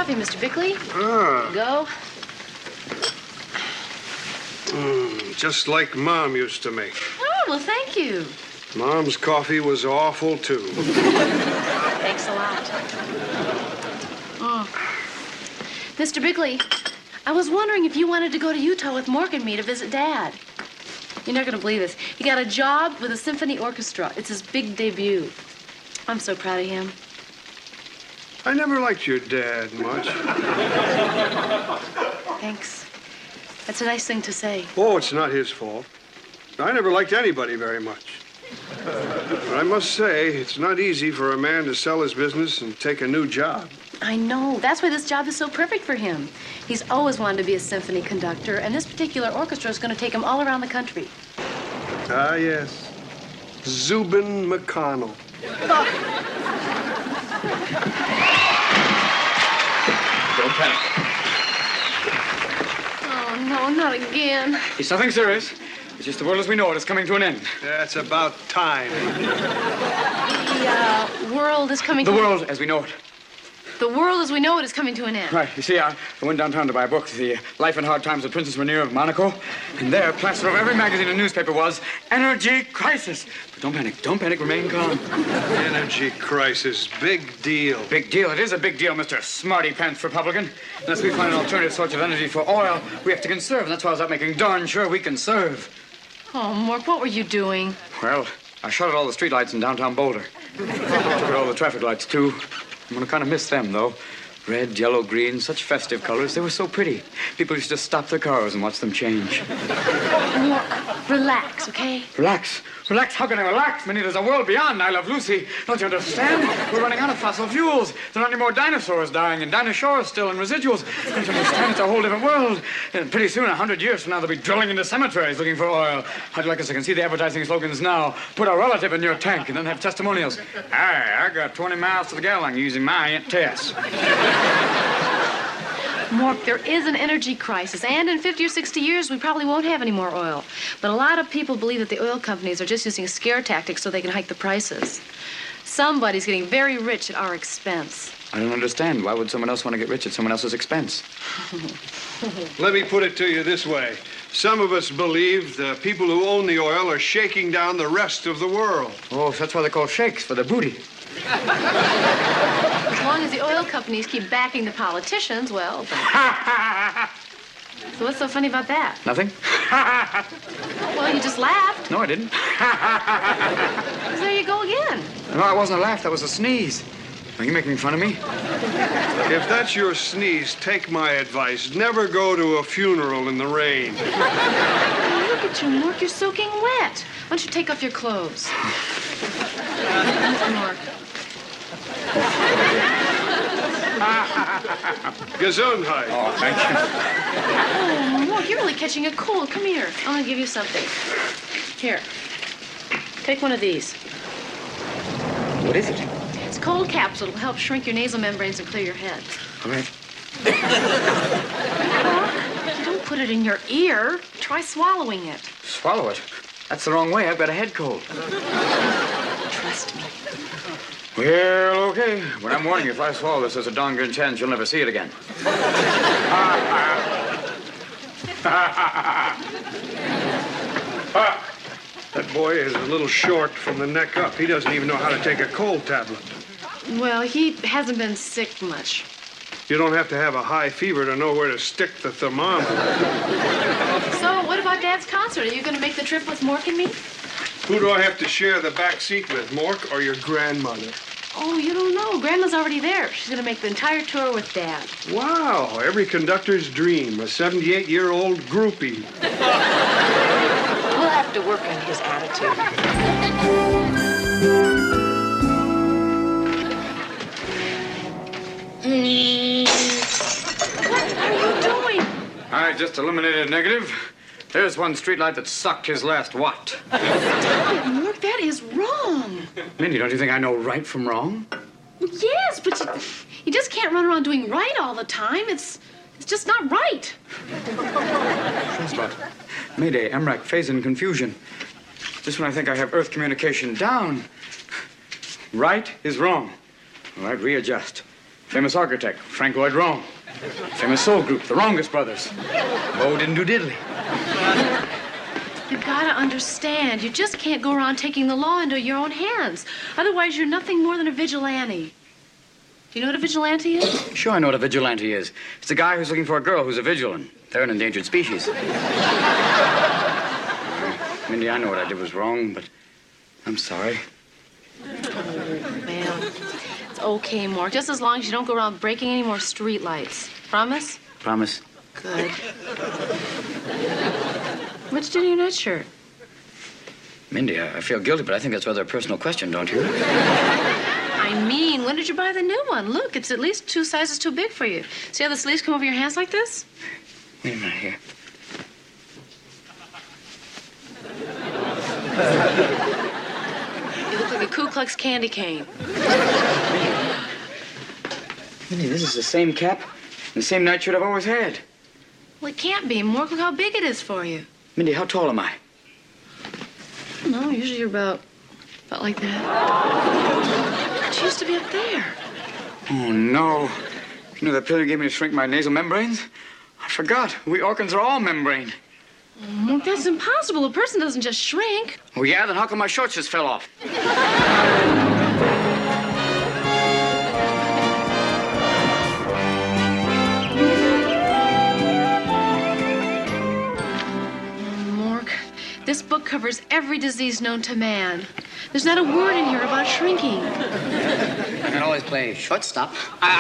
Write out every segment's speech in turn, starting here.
coffee, Mr. Bickley. Ah. Go. Just like Mom used to make. Oh, well, thank you. Mom's coffee was awful, too. Thanks a lot. Mr. Bickley, I was wondering if you wanted to go to Utah with Mork and me to visit Dad. You're not going to believe this. He got a job with a symphony orchestra. It's his big debut. I'm so proud of him. I never liked your dad much. Thanks. That's a nice thing to say. Oh, it's not his fault. I never liked anybody very much. But I must say, it's not easy for a man to sell his business and take a new job. I know. That's why this job is so perfect for him. He's always wanted to be a symphony conductor, and this particular orchestra is going to take him all around the country. Ah, yes. Zubin McConnell. Don't panic. Oh, no, not again. It's nothing serious. It's just the world as we know it is coming to an end. That's about time. The world is coming The world as we know it. The world as we know it is coming to an end. Right. You see, I went downtown to buy a book, The Life and Hard Times of Princess Rainier of Monaco. And there, plastered over every magazine and newspaper was Energy Crisis. But don't panic. Don't panic. Remain calm. Energy crisis. Big deal. Big deal. It is a big deal, Mr. Smarty Pants Republican. Unless we find an alternative source of energy for oil, we have to conserve. And that's why I was out making darn sure we conserve. Oh, Mork, what were you doing? Well, I shut out all the streetlights in downtown Boulder. Took out all the traffic lights, too. I'm going to kind of miss them, though. Red, yellow, green, such festive colors. They were so pretty. People used to stop their cars and watch them change. Mork, relax, okay? Relax. Relax? How can I relax? Minnie, there's a world beyond I Love Lucy. Don't you understand? We're running out of fossil fuels. There aren't any more dinosaurs dying, and dinosaurs still, and residuals. Don't you understand? It's a whole different world. And pretty soon, 100 years from now, they'll be drilling into cemeteries looking for oil. How'd you like us? I can see the advertising slogans now. Put a relative in your tank, and then have testimonials. I got 20 miles to the gallon using my Aunt Tess. Mork, there is an energy crisis, and in 50 or 60 years, we probably won't have any more oil. But a lot of people believe that the oil companies are just using scare tactics so they can hike the prices. Somebody's getting very rich at our expense. I don't understand. Why would someone else want to get rich at someone else's expense? Let me put it to you this way. Some of us believe the people who own the oil are shaking down the rest of the world. Oh, so that's why they call shakes, for the booty. As long as the oil companies keep backing the politicians, well, then... So what's so funny about that? Nothing. Well, you just laughed. No, I didn't. So there you go again. No, that wasn't a laugh. That was a sneeze. Are you making fun of me? If that's your sneeze, take my advice. Never go to a funeral in the rain. Oh, look at you, Mork. You're soaking wet. Why don't you take off your clothes? Mork. Gesundheit. Oh, thank you. Oh, Mork, you're really catching a cold. Come here. I'm going to give you something. Here. Take one of these. What is it? It's a cold capsule. It'll help shrink your nasal membranes and clear your head. All right. Mork, don't put it in your ear. Try swallowing it. Swallow it? That's the wrong way. I've got a head cold. Trust me. Well, okay. But I'm warning you, if I swallow this, there's a darn good chance you'll never see it again. That boy is a little short from the neck up. He doesn't even know how to take a cold tablet. Well, he hasn't been sick much. You don't have to have a high fever to know where to stick the thermometer. So, what about Dad's concert? Are you going to make the trip with Mork and me? Who do I have to share the back seat with, Mork or your grandmother? Oh, you don't know. Grandma's already there. She's going to make the entire tour with Dad. Wow, every conductor's dream, a 78-year-old groupie. We'll have to work on his attitude. What are you doing? I just eliminated a negative. There's one streetlight that sucked his last watt. Mork, that is wrong. Mindy, don't you think I know right from wrong? Well, yes, but you just can't run around doing right all the time. It's just not right. Transport. Mayday, MRAC, phase in confusion. Just when I think I have Earth communication down. Right is wrong. All right, readjust. Famous architect, Frank Lloyd Wrong. Famous soul group, the Wrongest Brothers. Bo didn't do diddly. You've got to understand, you just can't go around taking the law into your own hands. Otherwise, you're nothing more than a vigilante. Do you know what a vigilante is? Sure, I know what a vigilante is. It's a guy who's looking for a girl who's a vigilant. They're an endangered species. Mindy, I know what I did was wrong, but I'm sorry. Oh, man. It's okay, Mork. Just as long as you don't go around breaking any more streetlights. Promise? Promise. Good. What'd you do to your nightshirt? Mindy, I feel guilty, but I think that's rather a personal question, don't you? I mean, when did you buy the new one? Look, it's at least 2 sizes too big for you. See how the sleeves come over your hands like this? Wait a minute here. You look like a Ku Klux candy cane. Mindy, this is the same cap and the same nightshirt I've always had. Well, it can't be. Mork, look how big it is for you. Mindy, how tall am I? No, usually you're about like that. But you used to be up there. Oh, no. You know that pill you gave me to shrink my nasal membranes? I forgot. We organs are all membrane. Mork, that's impossible. A person doesn't just shrink. Oh, yeah? Then how come my shorts just fell off? Mork, this book covers every disease known to man. There's not a word in here about shrinking. I can always play shortstop.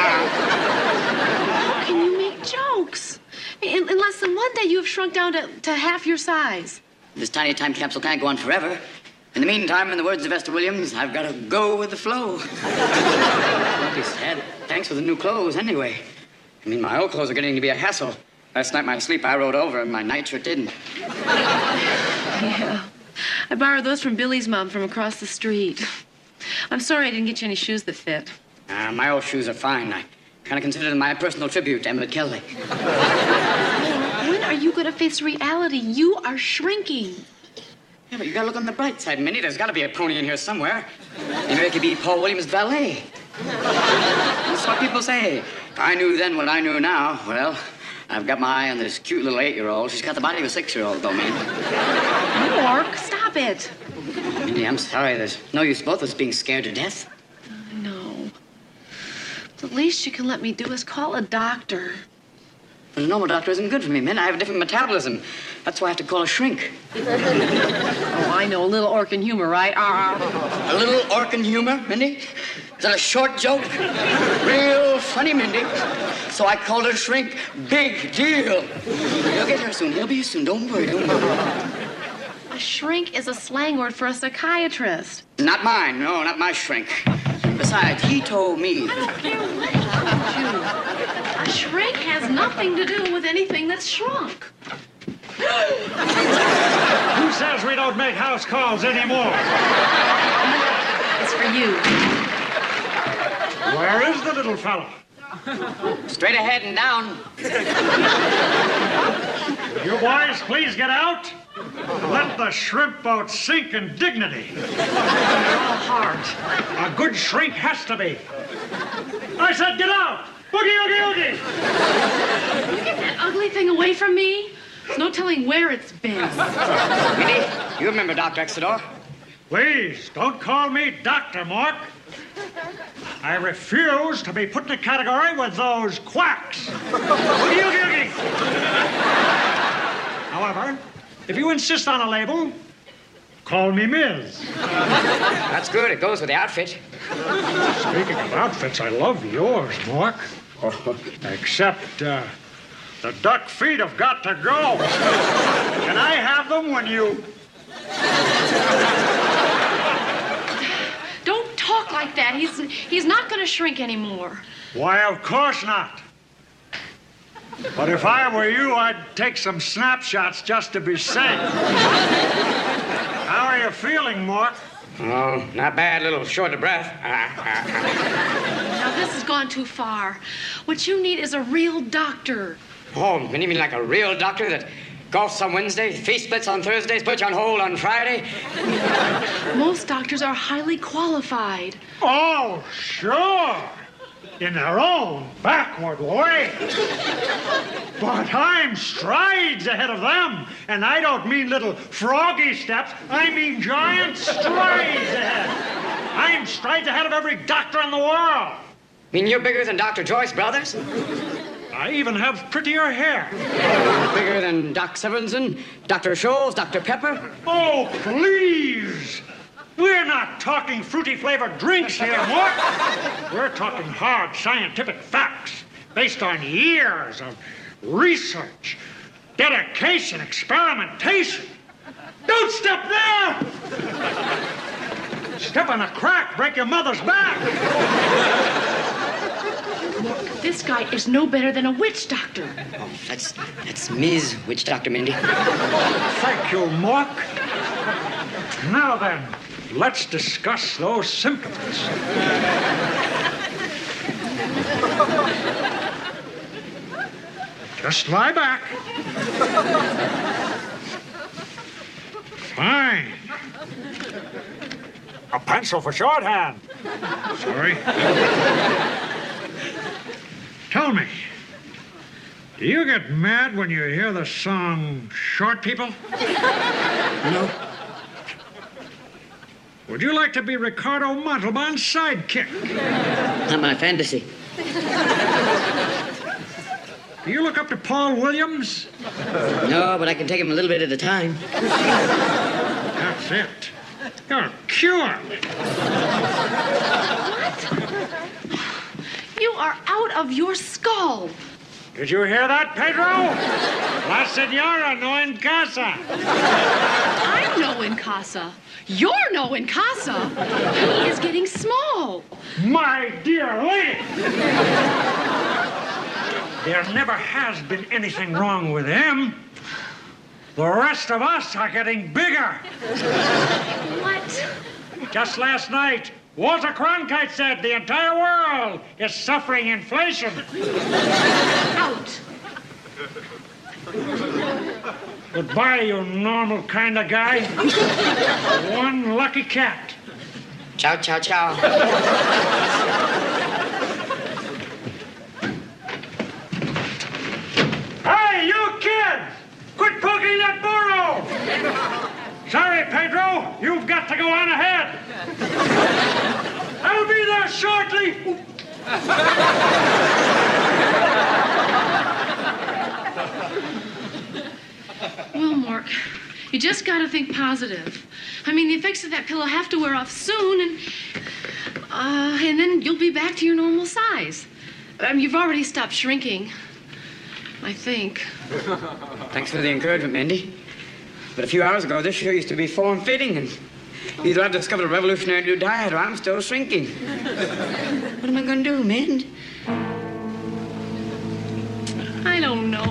How can you make jokes? In less than 1 day, you have shrunk down to half your size. This tiny time capsule can't go on forever. In the meantime, in the words of Esther Williams, I've got to go with the flow. Like he said, thanks for the new clothes, anyway. I mean, my old clothes are getting to be a hassle. Last night, my sleep, I rolled over, and my nightshirt didn't. Yeah. I borrowed those from Billy's mom from across the street. I'm sorry I didn't get you any shoes that fit. My old shoes are fine. I kind of consider them my personal tribute to Emmett Kelly. When are you going to face reality? You are shrinking. Yeah, but you gotta look on the bright side, Minnie. There's gotta be a pony in here somewhere. Maybe I could be Paul Williams' valet. That's what people say. If I knew then what I knew now, well, I've got my eye on this cute little 8-year-old. She's got the body of a 6-year-old, though, man. Mork, stop it. Minnie, I'm sorry. There's no use both of us being scared to death. I know. The least you can let me do is call a doctor. But a normal doctor isn't good for me, man. I have a different metabolism. That's why I have to call a shrink. Oh, I know. A little Orkin humor, right? A little Orkin humor, Mindy? Is that a short joke? Real funny, Mindy. So I called her shrink. Big deal. He'll get here soon. He'll be here soon. Don't worry. A shrink is a slang word for a psychiatrist. Not mine. No, not my shrink. Besides, he told me. I don't care what he told you. A shrink has nothing to do with anything that's shrunk. Who says we don't make house calls anymore? It's for you. Where is the little fella? Straight ahead and down. You boys, please get out. Let the shrimp boat sink in dignity. All heart. A good shrink has to be. I said get out. Boogie, oogie, oogie. You get that ugly thing away from me. There's no telling where it's been. Minnie, you remember Dr. Exidor? Please, don't call me Dr. Mork. I refuse to be put in a category with those quacks. Oogie, oogie, oogie. However, if you insist on a label, call me Ms. That's good. It goes with the outfit. Speaking of outfits, I love yours, Mork. Except, the duck feet have got to go. Can I have them when you... Don't talk like that. He's not going to shrink anymore. Why, of course not. But if I were you, I'd take some snapshots just to be safe. How are you feeling, Mork? Oh, not bad. A little short of breath. Now, this has gone too far. What you need is a real doctor. Oh, you mean like a real doctor that golfs on Wednesday, face splits on Thursdays, puts you on hold on Friday? Most doctors are highly qualified. Oh, sure. in their own backward way. But I'm strides ahead of them. And I don't mean little froggy steps. I mean giant strides ahead. I'm strides ahead of every doctor in the world. Mean you're bigger than Dr. Joyce Brothers? I even have prettier hair. Bigger than Doc Severinsen, Dr. Scholl's, Dr. Pepper? Oh, please. We're not talking fruity-flavored drinks here, Mort. We're talking hard scientific facts based on years of research, dedication, experimentation. Don't step there! Step on a crack, break your mother's back. This guy is no better than a witch doctor. Oh, that's Ms. Witch Doctor, Mindy. Thank you, Mork. Now then, let's discuss those symptoms. Just lie back. Fine. A pencil for shorthand. Sorry. Tell me, do you get mad when you hear the song Short People? No. Would you like to be Ricardo Montalban's sidekick? Not my fantasy. Do you look up to Paul Williams? No, but I can take him a little bit at a time. That's it. You're cured. You are out of your skull. Did you hear that, Pedro? La Senora no en casa. I'm no in casa. You're no in casa. He is getting small. My dear lady. There never has been anything wrong with him. The rest of us are getting bigger. What? Just last night, Walter Cronkite said the entire world is suffering inflation. Out. Goodbye, you normal kind of guy. One lucky cat. Ciao, ciao, ciao. Hey, you kids! Quit poking that burro! Sorry, Pedro. You've got to go on ahead. I'll be there shortly. Well, Mark, you just got to think positive. I mean, the effects of that pill will have to wear off soon, and then you'll be back to your normal size. You've already stopped shrinking, I think. Thanks for the encouragement, Mindy. But a few hours ago, this sure used to be form-fitting, and either I've discovered a revolutionary new diet or I'm still shrinking. What am I going to do, Mind? I don't know.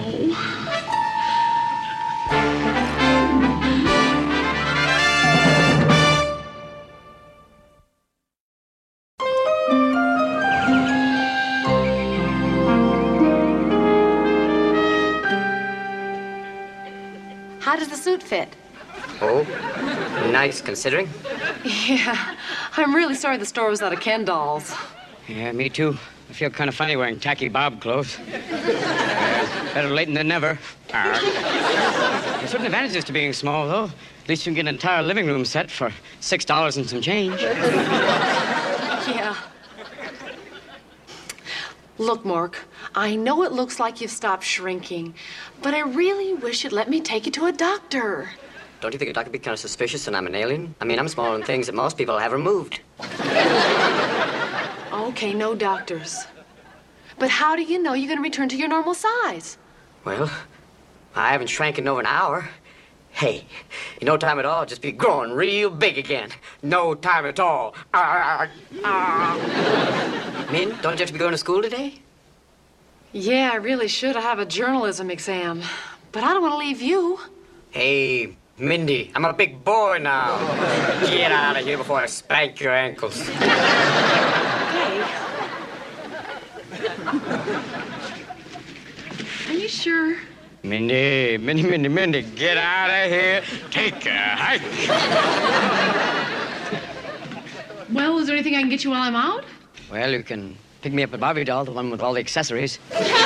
How does the suit fit? Oh, nice, considering. Yeah, I'm really sorry the store was out of Ken dolls. Yeah, me too. I feel kind of funny wearing tacky Bob clothes. Better late than never. There's certain advantages to being small, though. At least you can get an entire living room set for $6 and some change. Yeah. Look, Mark, I know it looks like you've stopped shrinking, but I really wish you'd let me take you to a doctor. Don't you think a doctor would be kind of suspicious and I'm an alien? I mean, I'm smaller than things that most people have removed. Okay, no doctors. But how do you know you're going to return to your normal size? Well, I haven't shrank in over an hour. Hey, in no time at all, just be growing real big again. No time at all. Min, don't you have to be going to school today? Yeah, I really should. I have a journalism exam. But I don't want to leave you. Hey, Mindy, I'm a big boy now. Get out of here before I spank your ankles. Okay. Are you sure? Mindy, get out of here. Take a hike. Well, is there anything I can get you while I'm out? Well, you can Pick me up at Barbie doll, the one with all the accessories.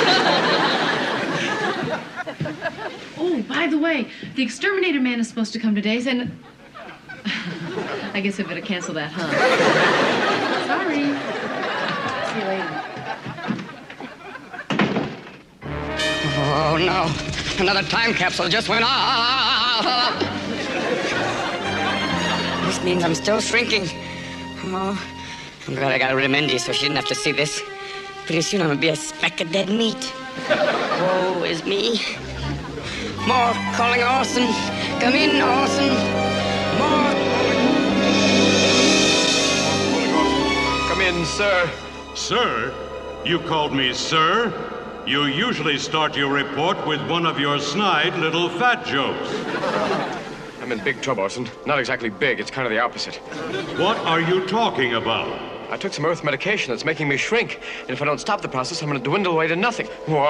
Oh, by the way, the exterminator man is supposed to come today, and... I guess I better cancel that, huh? Sorry. See you later. Oh, no. Another time capsule just went off. This means I'm still shrinking. Oh, I'm glad I got rid of Mindy so she didn't have to see this. Pretty soon I'm gonna be a speck of dead meat. Woe is me. More calling Orson. Come in, Orson. More. Come in, sir. Sir? You called me sir? You usually start your report with one of your snide little fat jokes. I'm in big trouble, Orson. Not exactly big, it's kind of the opposite. What are you talking about? I took some earth medication that's making me shrink, and if I don't stop the process, I'm going to dwindle away to nothing.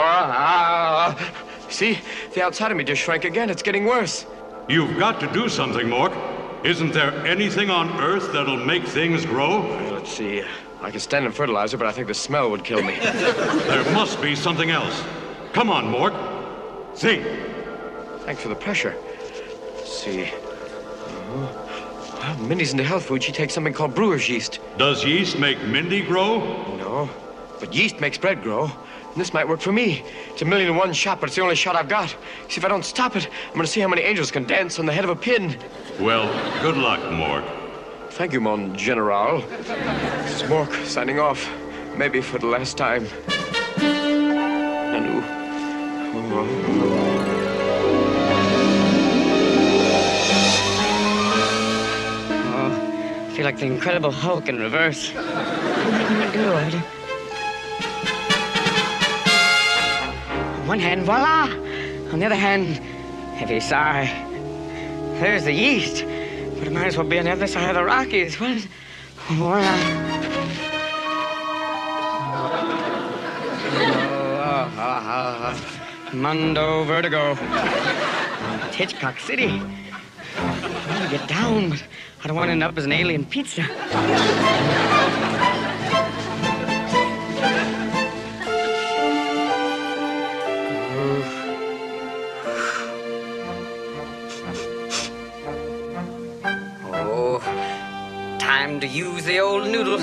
See? The outside of me just shrank again. It's getting worse. You've got to do something, Mork. Isn't there anything on Earth that'll make things grow? Let's see. I could stand in fertilizer, but I think the smell would kill me. There must be something else. Come on, Mork. Think. Thanks for the pressure. Let's see. Well, Mindy's into health food. She takes something called brewer's yeast. Does yeast make Mindy grow? No, but yeast makes bread grow. And this might work for me. It's a 1,000,000 to 1 shot, but it's the only shot I've got. See, if I don't stop it, I'm going to see how many angels can dance on the head of a pin. Well, good luck, Mork. Thank you, Mon General. This is Mork signing off. Maybe for the last time. Nanu. Oh, I feel like the Incredible Hulk in reverse. What am I going to do? On one hand, voila! On the other hand, heavy sigh. There's the yeast. But it might as well be on the other side of the Rockies. What is... Voila. Mundo Vertigo. It's Hitchcock City. I want to get down, but I don't want to end up as an alien pizza. Time to use the old noodle.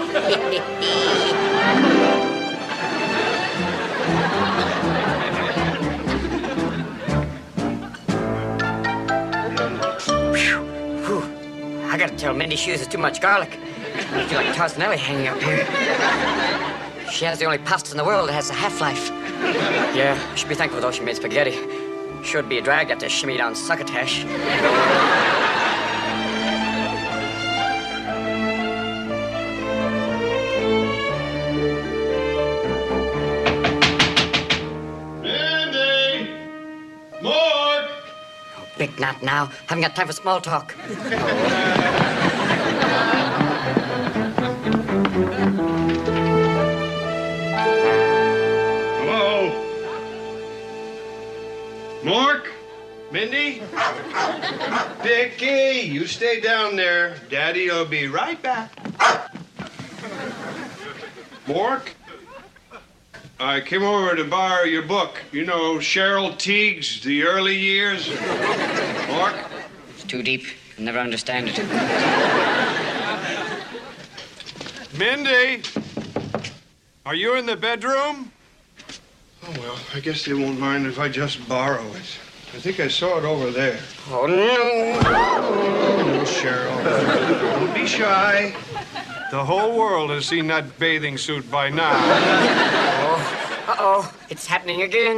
I gotta tell Mindy she uses too much garlic. I feel like Tarsinelli hanging up here. She has the only pasta in the world that has a half-life. Yeah, I should be thankful though she made spaghetti. Sure would be a drag to have to shimmy down succotash. Big not now. Haven't got time for small talk. Hello? Mork? Mindy? Vicky, you stay down there. Daddy'll be right back. Mork? I came over to borrow your book. You know, Cheryl Teague's The Early Years. Mork? It's too deep. I'll never understand it. Mindy? Are you in the bedroom? Oh, well, I guess they won't mind if I just borrow it. I think I saw it over there. Oh, no. Oh, Cheryl. Don't be shy. The whole world has seen that bathing suit by now. Uh-oh. It's happening again.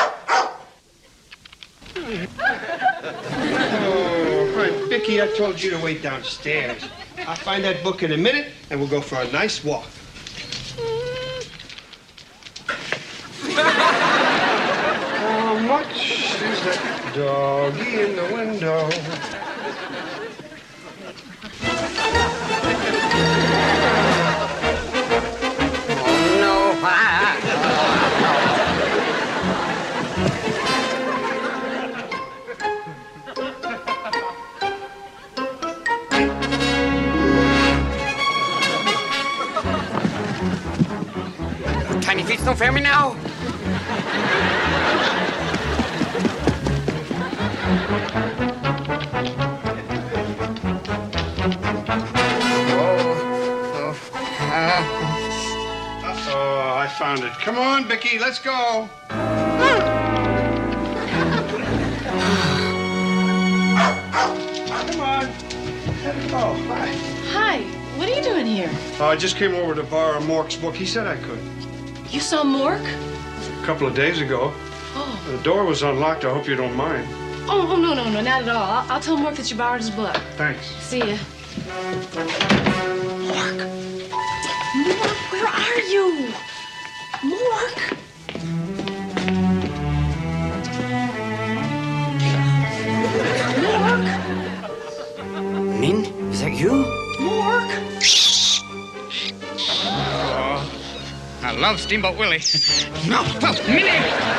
Oh, right. Vicky, I told you to wait downstairs. I'll find that book in a minute, and we'll go for a nice walk. How much is that doggy in the window? fail me now? Uh-oh, I found it. Come on, Vicky, let's go. Come on. Let's go. Hi. Hi, what are you doing here? I just came over to borrow Mork's book. He said I could. You saw Mork? A couple of days ago. Oh. The door was unlocked. I hope you don't mind. Oh, no, not at all. I'll tell Mork that you borrowed his book. Thanks. See ya. Mork, where are you? Mork? Mork? Min, is that you? Mork? I love Steamboat Willie. No, Minnie!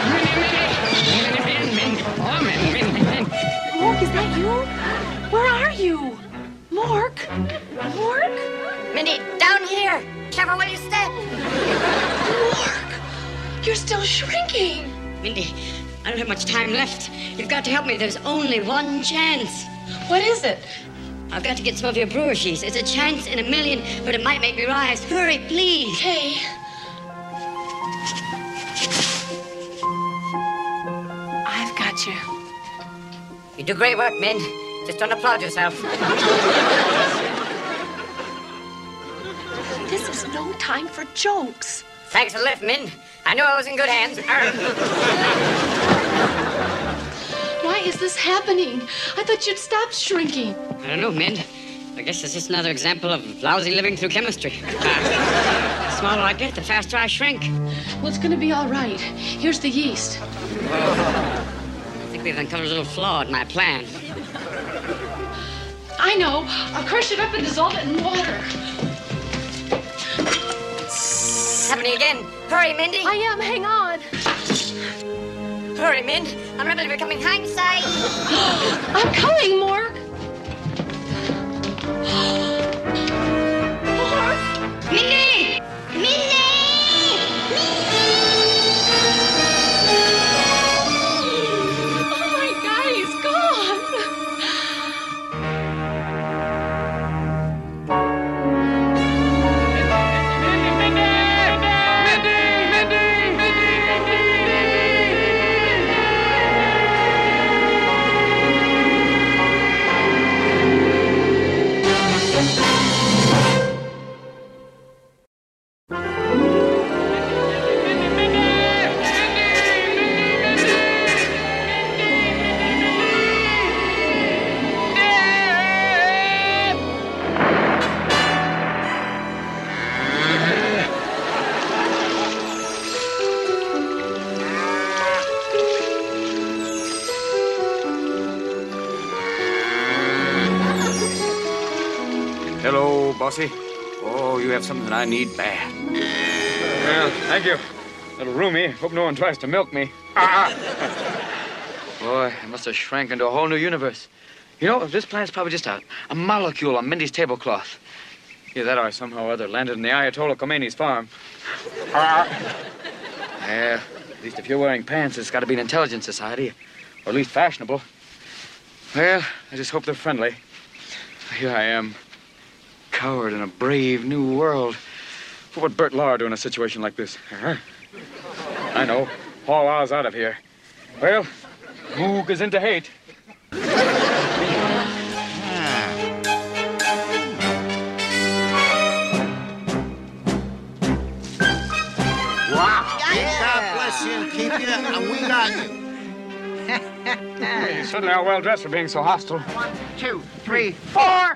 Mork, is that you? Where are you? Mork? Mork? Minnie, down here. Careful where you step. Mork, you're still shrinking. Mindy, I don't have much time left. You've got to help me. There's only one chance. What is it? I've got to get some of your brewer cheese. It's a chance in a million, but it might make me rise. Hurry, please. Okay. I've got you. You do great work, Min. Just don't applaud yourself. This is no time for jokes. Thanks for the lift, Min. I knew I was in good hands. Why is this happening? I thought you'd stopped shrinking. I don't know, Min. I guess it's just another example of lousy living through chemistry. The smaller I get, the faster I shrink. Well, it's gonna be all right. Here's the yeast. I think we've uncovered a little flaw in my plan. I know. I'll crush it up and dissolve it in water. It's happening again. Hurry, Mindy. I am. Hang on. Hurry, Min. I'm rapidly becoming hindsight. I'm coming, Mork. Mindy! Mindy! Oh, my God, he's gone. Hello, bossy. Oh, you have something I need bad. Well, thank you. Little roomy. Hope no one tries to milk me. Boy, I must have shrank into a whole new universe. You know, this plant's probably just a molecule on Mindy's tablecloth. Either that or I somehow or other landed in the Ayatollah Khomeini's farm. Yeah, at least if you're wearing pants, it's got to be an intelligent society, or at least fashionable. Well, I just hope they're friendly. Here I am, coward in a brave new world. What would Bert Lahr do in a situation like this? I know. Haul Oz out of here. Well, Moog is into hate. Wow. God bless you and keep you, and we got you. You certainly are well dressed for being so hostile. 1, 2, 3, 4.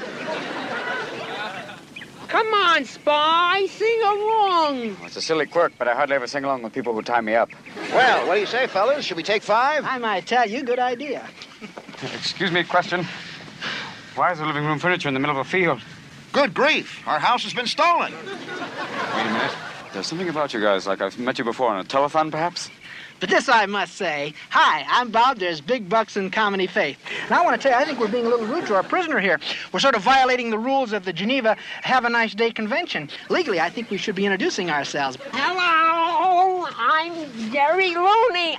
Come on, Spy, sing along. It's a silly quirk, but I hardly ever sing along with people who tie me up. Well, what do you say, fellas? Should we take 5? I might tell you, good idea. Excuse me, question. Why is the living room furniture in the middle of a field? Good grief. Our house has been stolen. Wait a minute. There's something about you guys, like I've met you before on a telethon, perhaps? But this I must say. Hi, I'm Bob. There's big bucks in comedy faith. And I want to tell you, I think we're being a little rude to our prisoner here. We're sort of violating the rules of the Geneva Have a Nice Day Convention. Legally, I think we should be introducing ourselves. Hello! I'm Jerry Looney.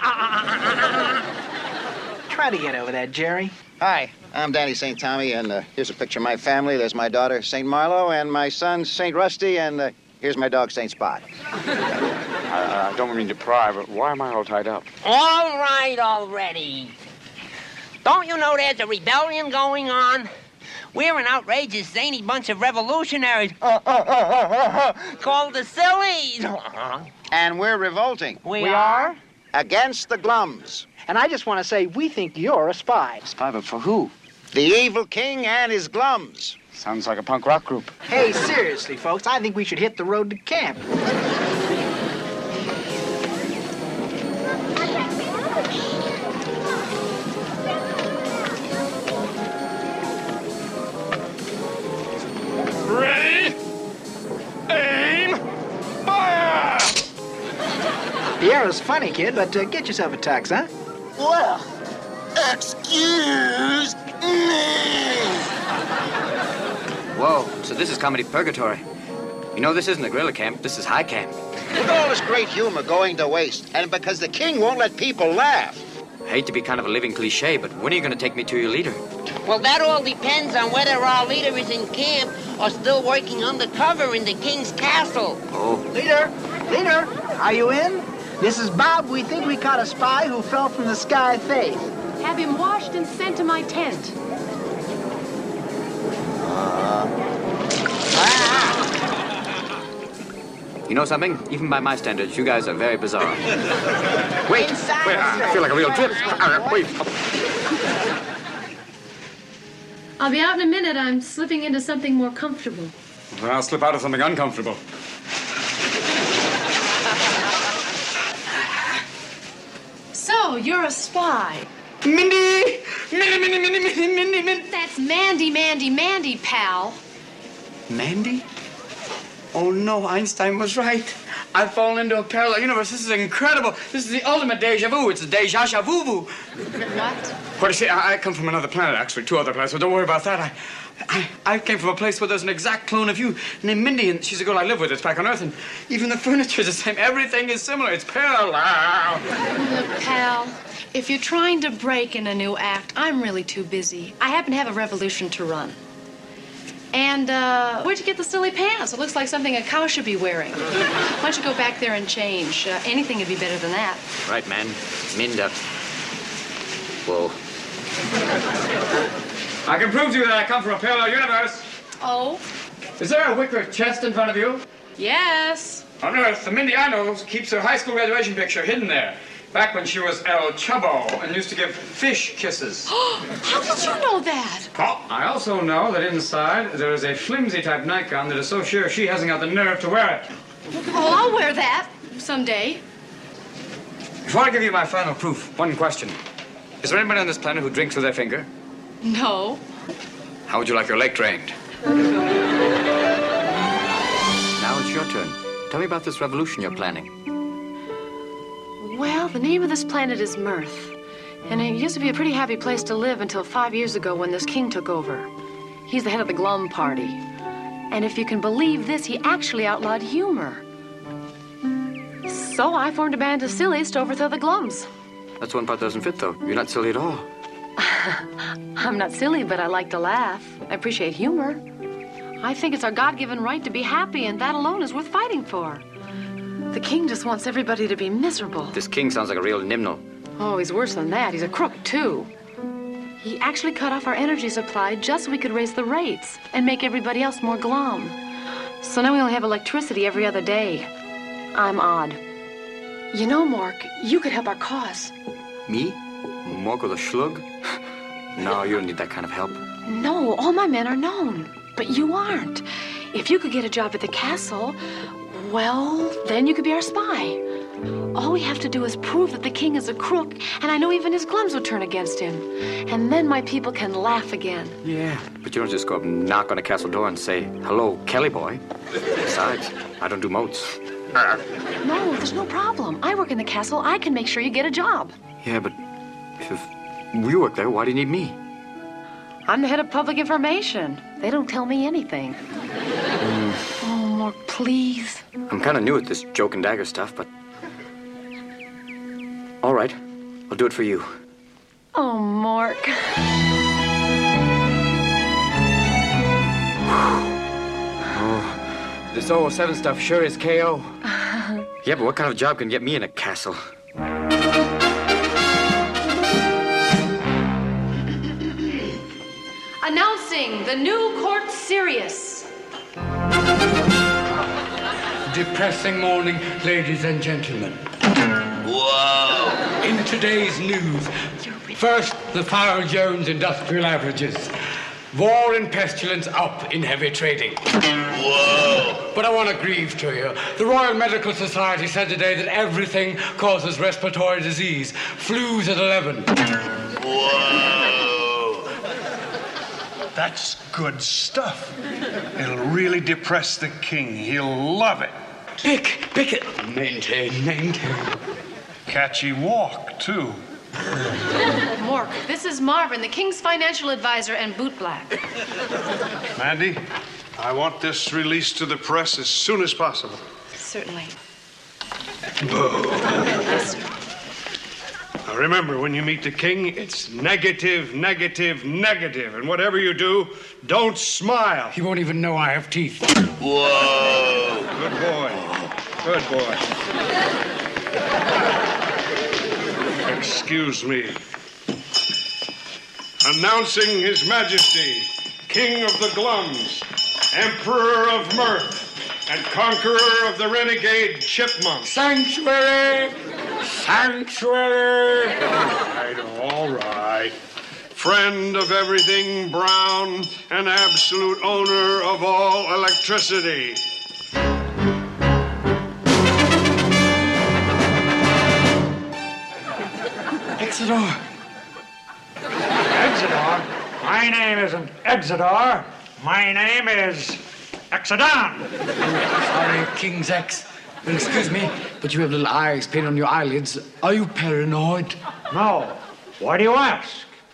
Try to get over that, Jerry. Hi, I'm Danny St. Tommy, and here's a picture of my family. There's my daughter, St. Marlowe, and my son, St. Rusty, and here's my dog, St. Spot. I don't mean to pry, but why am I all tied up? All right already. Don't you know there's a rebellion going on? We're an outrageous, zany bunch of revolutionaries called the Sillies. And we're revolting. We are? Against the Glums. And I just want to say, we think you're a spy. Spy, but for who? The evil king and his Glums. Sounds like a punk rock group. Hey, seriously, folks, I think we should hit the road to camp. Ready? Aim! Fire! The arrow's funny, kid, but get yourself a tux, huh? Well, excuse me. Whoa, so this is comedy purgatory. You know, this isn't a guerrilla camp, this is high camp. With all this great humor going to waste, and because the king won't let people laugh. I hate to be kind of a living cliche, but when are you going to take me to your leader? Well, that all depends on whether our leader is in camp or still working undercover in the king's castle. Oh. Leader, are you in? This is Bob. We think we caught a spy who fell from the sky faith. Have him washed and sent to my tent. You know something? Even by my standards, you guys are very bizarre. Wait, I feel like a real drip. Wait. I'll be out in a minute. I'm slipping into something more comfortable. Well, I'll slip out of something uncomfortable. So, you're a spy. Mindy! Mindy! That's Mandy, pal. Mandy? Oh, no, Einstein was right. I've fallen into a parallel universe. This is incredible. This is the ultimate deja vu. It's a deja vu. What? Well, you see, I come from another planet, actually, 2 other planets, so don't worry about that. I came from a place where there's an exact clone of you named Mindy, and she's a girl I live with. It's back on Earth, and even the furniture's the same. Everything is similar. It's parallel. Look, pal, if you're trying to break in a new act, I'm really too busy. I happen to have a revolution to run. And, where'd you get the silly pants? It looks like something a cow should be wearing. Why don't you go back there and change? Anything would be better than that. Right, man. Minda. Whoa. I can prove to you that I come from a parallel universe. Oh? Is there a wicker chest in front of you? Yes. On Earth, the Mindy I know keeps her high school graduation picture hidden there. Back when she was El Chubbo and used to give fish kisses. How did you know that? Oh, I also know that inside there is a flimsy type nightgown that is so sheer she hasn't got the nerve to wear it. Oh, I'll wear that someday. Before I give you my final proof, one question. Is there anybody on this planet who drinks with their finger? No. How would you like your lake drained? Now it's your turn. Tell me about this revolution you're planning. Well, the name of this planet is Mirth. And it used to be a pretty happy place to live until 5 years ago when this king took over. He's the head of the Glum Party. And if you can believe this, he actually outlawed humor. So I formed a band of sillies to overthrow the Glums. That's one part doesn't fit, though. You're not silly at all. I'm not silly, but I like to laugh. I appreciate humor. I think it's our God-given right to be happy, and that alone is worth fighting for. The king just wants everybody to be miserable. This king sounds like a real nimnal. Oh, he's worse than that. He's a crook, too. He actually cut off our energy supply just so we could raise the rates and make everybody else more glum. So now we only have electricity every other day. I'm odd. You know, Mark, you could help our cause. Me? Morgo the Schlug? No, you don't need that kind of help. No, all my men are known. But you aren't. If you could get a job at the castle, well, then you could be our spy. All we have to do is prove that the king is a crook, and I know even his Glums would turn against him. And then my people can laugh again. Yeah, but you don't just go up and knock on a castle door and say, "Hello, Kelly boy." Besides, I don't do moats. No, there's no problem. I work in the castle. I can make sure you get a job. Yeah, but if we work there, why do you need me? I'm the head of public information. They don't tell me anything. Oh, Mark, please. I'm kind of new at this joke and dagger stuff, but I'll do it for you. Oh, Mark. Oh, this 007 stuff sure is KO. Yeah, but what kind of job can get me in a castle? Announcing the new Court Sirius. Depressing morning, ladies and gentlemen. Whoa! In today's news, first, the Farrell Jones industrial averages. War and pestilence up in heavy trading. Whoa! But I want to grieve to you. The Royal Medical Society said today that everything causes respiratory disease. Flu's at 11. Whoa! That's good stuff. It'll really depress the king. He'll love it. Pick it. Maintain. Catchy walk, too. Mork, this is Marvin, the king's financial advisor and bootblack. Mandy, I want this released to the press as soon as possible. Certainly. Yes, sir. Now remember, when you meet the king, it's negative, negative, negative. And whatever you do, don't smile. He won't even know I have teeth. Whoa! Good boy. Good boy. Excuse me. Announcing His Majesty, King of the Glums, Emperor of Mirth, and Conqueror of the renegade chipmunks. Sanctuary! Sanctuary! All right. Friend of everything brown and absolute owner of all electricity. Exodar! Exodar? My name isn't Exodar. My name is Exodon. Sorry, King's X. Well, excuse me, but you have little eyes painted on your eyelids. Are you paranoid? No. Why do you ask?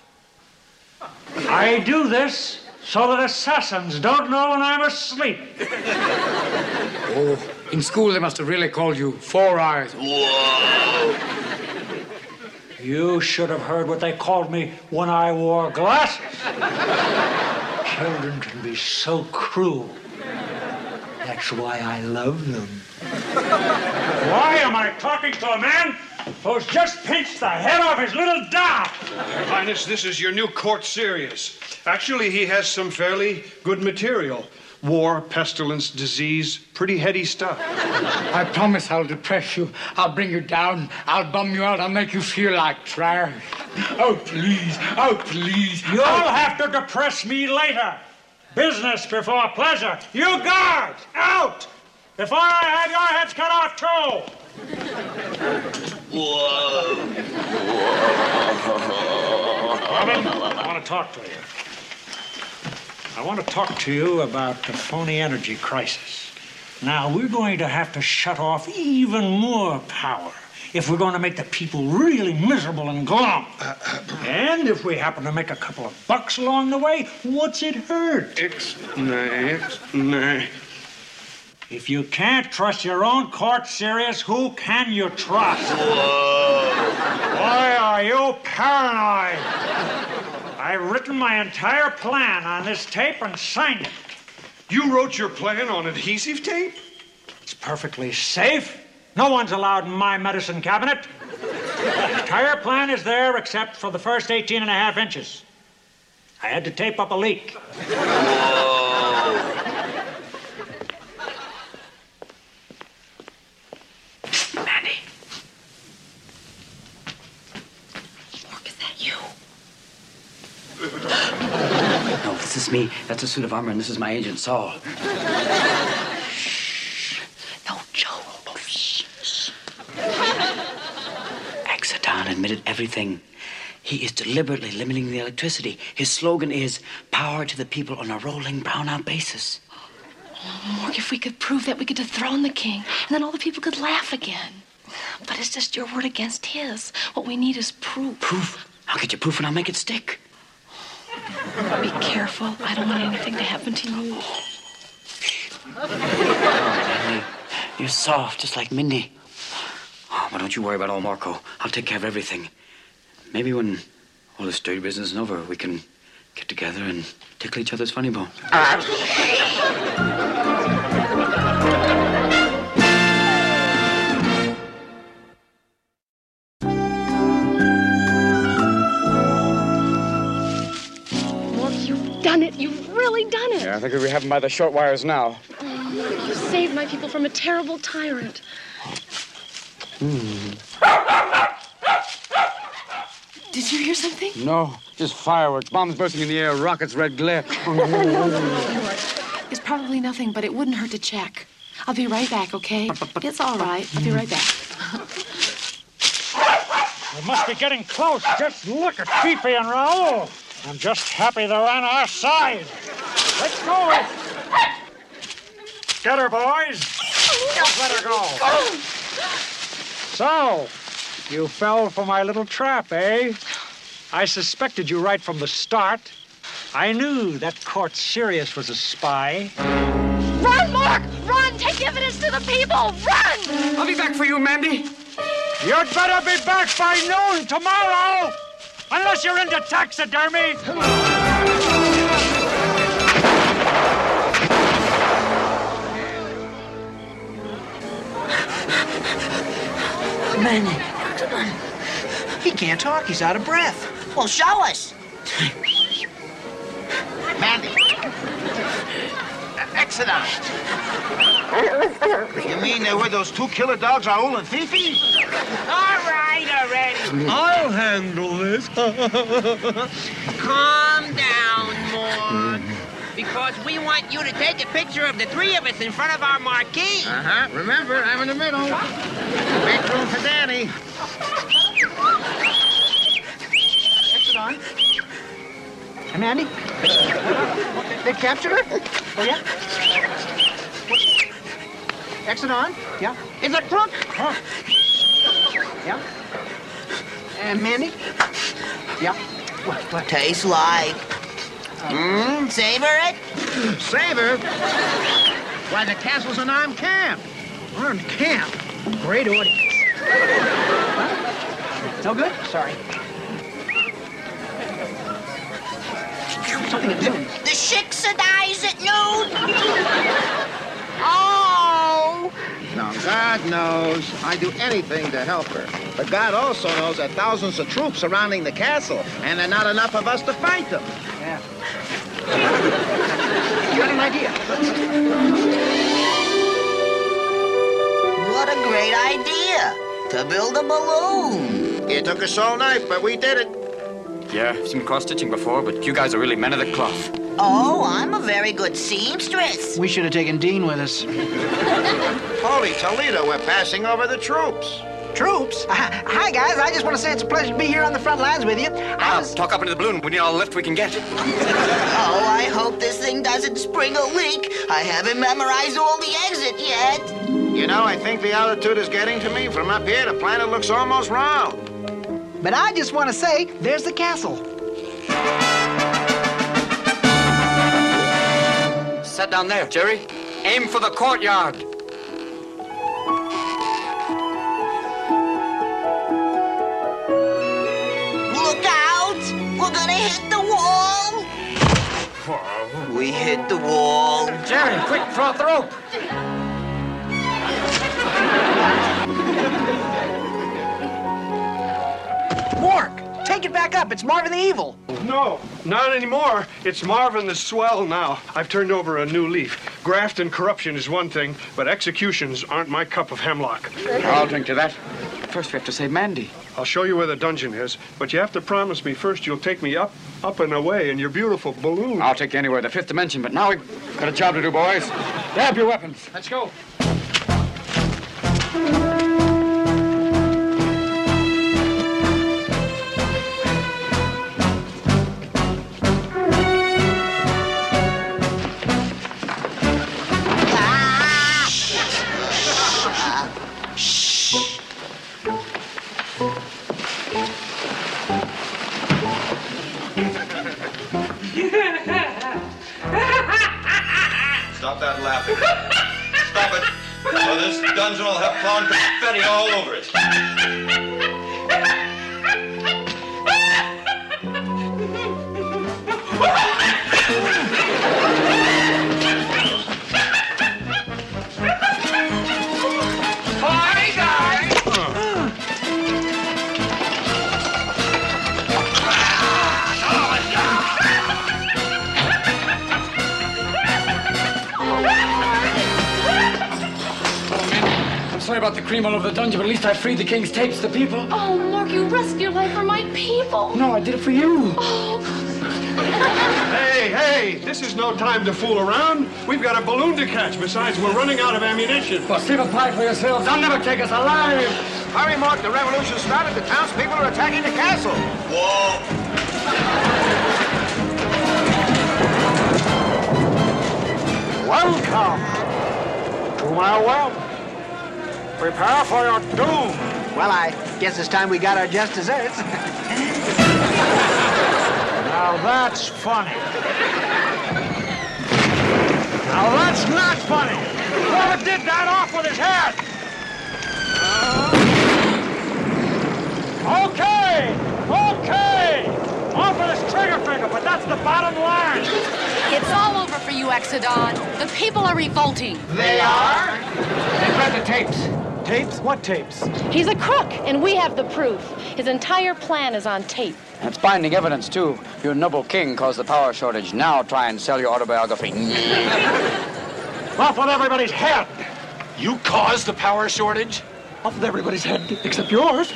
I do this so that assassins don't know when I'm asleep. Oh, in school they must have really called you Four Eyes. Whoa! You should have heard what they called me when I wore glasses. Children can be so cruel. That's why I love them. Why am I talking to a man who's just pinched the head off his little doll? Your Highness, this is your new Court Sirius. Actually, he has some fairly good material. War, pestilence, disease, pretty heady stuff. I promise I'll depress you. I'll bring you down. I'll bum you out. I'll make you feel like trash. Oh, please. Oh, please. You'll have to depress me later. Business before pleasure. You guards, out! Before I have your heads cut off, too. Whoa! Robin, I want to talk to you. I want to talk to you about the phony energy crisis. Now, we're going to have to shut off even more power if we're going to make the people really miserable and glum. And if we happen to make a couple of bucks along the way, what's it hurt? Nay. If you can't trust your own Court Sirius, who can you trust? Whoa! Why are you paranoid? I've written my entire plan on this tape and signed it. You wrote your plan on adhesive tape? It's perfectly safe. No one's allowed in my medicine cabinet. The entire plan is there except for the first 18.5 inches. I had to tape up a leak. Whoa! Mandy. Mark, is that you? No, this is me. That's a suit of armor, and this is my agent, Saul. Shh. No, Joe. Oh, shh. Exodon admitted everything. He is deliberately limiting the electricity. His slogan is, power to the people on a rolling brownout basis. Oh, Mork, if we could prove that, we could dethrone the king, and then all the people could laugh again. But it's just your word against his. What we need is proof. Proof? I'll get you proof and I'll make it stick. Be careful. I don't want anything to happen to you. Oh, you're soft, just like Mindy. Oh, but don't you worry about old Marco. I'll take care of everything. Maybe when all this dirty business is over, we can get together and tickle each other's funny bone. You've done it. You've really done it. Yeah, I think we have him by the short wires now. Oh, you saved my people from a terrible tyrant. Did you hear something? No, just fireworks, bombs bursting in the air, rockets, red glare. It's probably nothing, but it wouldn't hurt to check. I'll be right back, okay? It's all right. I'll be right back. We must be getting close. Just look at Fifi and Raoul. I'm just happy they're on our side. Let's go. Get her, boys. Just let her go. So, you fell for my little trap, eh? I suspected you right from the start. I knew that Court Sirius was a spy. Run, Mark! Run! Take evidence to the people! Run! I'll be back for you, Mandy. You'd better be back by noon tomorrow, unless you're into taxidermy. Manny. He can't talk. He's out of breath. Well, show us. Mandy. Exodus. You mean they were those two killer dogs, Raoul and Fifi? All right, already. I'll handle this. Calm down, Morg. Because we want you to take a picture of the three of us in front of our marquee. Uh-huh. Remember, I'm in the middle. Make room for Danny. Exit on. Hey, Mandy? They captured her? Oh, yeah? Exit on? Yeah. It's a crook. Huh. Yeah. And Mandy? Yeah. What? Tastes like. Savor it? Savor? Why, the castle's an armed camp. Armed camp? Great audience. No good? Sorry. Something at noon. The chicks and eyes at noon. Oh! Now, God knows I'd do anything to help her. But God also knows that thousands of troops surrounding the castle, and there are not enough of us to fight them. Yeah. You got an idea? What a great idea. To build a balloon. It took us all night, but we did it. Yeah, I've seen cross-stitching before, but you guys are really men of the cloth. Oh, I'm a very good seamstress. We should have taken Dean with us. Holy Toledo, we're passing over the troops. Troops? Hi, guys. I just want to say it's a pleasure to be here on the front lines with you. Talk up into the balloon. We need all the lift we can get. Oh, I hope this thing doesn't spring a leak. I haven't memorized all the exit yet. You know, I think the altitude is getting to me. From up here, the planet looks almost round. But I just want to say, there's the castle. Set down there, Jerry. Aim for the courtyard. Look out! We're gonna hit the wall! We hit the wall. Jerry, quick, throw out the rope. Mork, take it back up. It's Marvin the Evil. No, not anymore. It's Marvin the Swell now. I've turned over a new leaf. Graft and corruption is one thing, but executions aren't my cup of hemlock. I'll drink to that. First, we have to save Mandy. I'll show you where the dungeon is, but you have to promise me first you'll take me up and away in your beautiful balloon. I'll take you anywhere, the fifth dimension, but now we've got a job to do, boys. Grab your weapons. Let's go. Stop that laughing. Stop it. Or this dungeon will have clown confetti all over it. sorry about the cream all over the dungeon, but at least I freed the king's tapes, the people. Oh, Mark, you risked your life for my people. No, I did it for you. Oh. Hey, this is no time to fool around. We've got a balloon to catch. Besides, we're running out of ammunition. Well, save a pie for yourselves. They'll never take us alive. Hurry, Mark, the revolution started. The townspeople are attacking the castle. Whoa! Welcome to my world. Prepare for your doom. Well, I guess it's time we got our just desserts. Now that's funny. Now that's not funny. Whoever did that off with his head. Okay. Off with his trigger finger, but that's the bottom line. It's all over for you, Exodon. The people are revolting. They are? They've read the tapes. Tapes? What tapes? He's a crook, and we have the proof. His entire plan is on tape. That's binding evidence, too. Your noble king caused the power shortage. Now try and sell your autobiography. Off with everybody's head. You caused the power shortage? Off with everybody's head, except yours.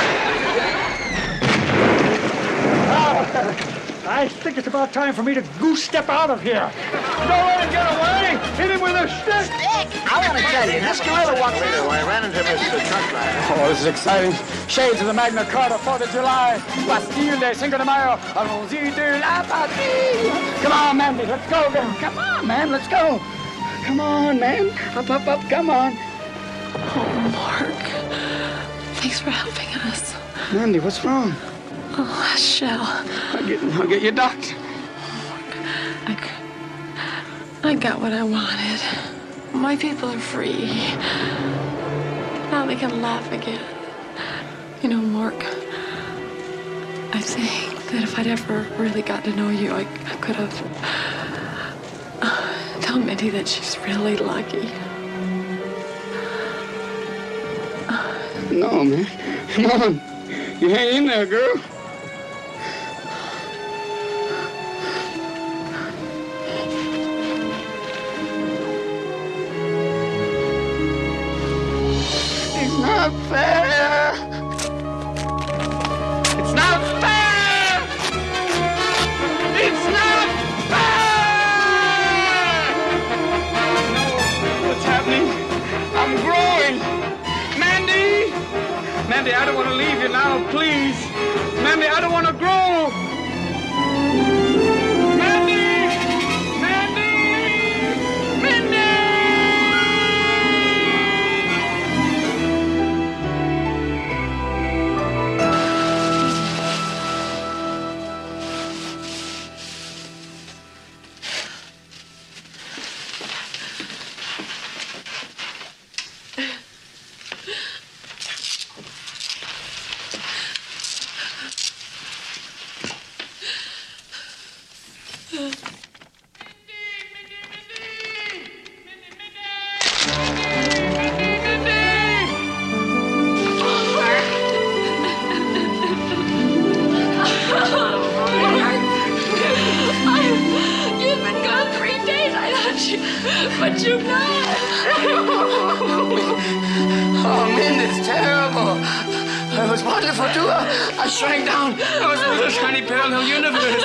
I think it's about time for me to goose step out of here. Don't let him get away. Hit him with a stick. I want to tell you, this gorilla wants me to. I ran into Mr. Truck Driver. Oh, this is exciting. Shades of the Magna Carta, 4th of July. Bastille Day, Cinco de Mayo. Allons-y de la patrie. Come on, Mandy, let's go. Come on, man, let's go. Come on, man. Up, come on. Oh, Mark. Thanks for helping us. Mandy, what's wrong? Oh, Shell. I'll get you docked. I got what I wanted. My people are free. Now they can laugh again. You know, Mark, I think that if I'd ever really got to know you, I could have... tell Mindy that she's really lucky. No, man. Come on. You hang in there, girl. It's not fair. It's not fair. It's not fair. No, what's happening? I'm growing. Mandy, I don't want to leave you now, please. Mandy, I don't want to grow. Mandy! But you're not. Oh, Mindy, it's terrible. It was wonderful, too. I shrank down. I was a little tiny parallel universe.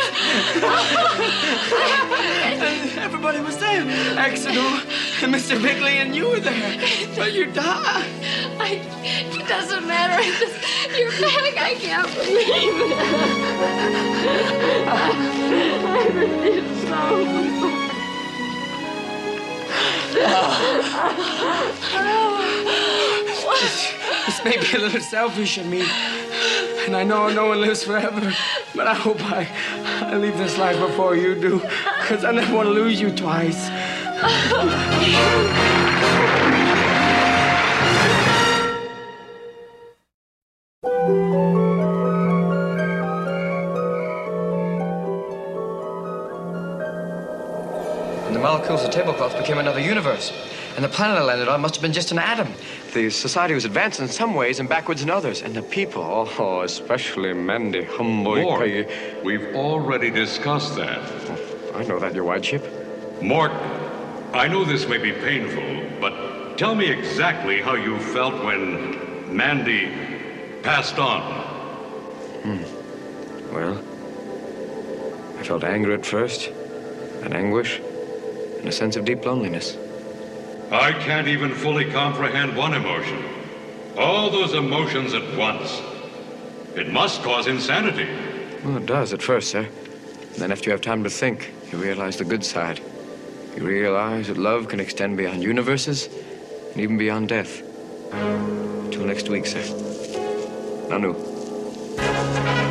And everybody was there. Exodon and Mr. Bigley and you were there. But you died. It doesn't matter. You're back. I can't believe it. I miss you so. This may be a little selfish of me, and I know no one lives forever, but I hope I leave this life before you do, because I never want to lose you twice. And the molecules of tablecloth became another universe. And the planet I landed on must have been just an atom. The society was advanced in some ways and backwards in others. And the people, oh, especially Mandy, Mort, we've already discussed that. I know that, Your Whiteship. Mort, I know this may be painful, but tell me exactly how you felt when Mandy passed on. Well, I felt anger at first, and anguish, and a sense of deep loneliness. I can't even fully comprehend one emotion. All those emotions at once. It must cause insanity. Well, it does at first, sir. And then after you have time to think, you realize the good side. You realize that love can extend beyond universes and even beyond death. Till next week, sir. Nanu.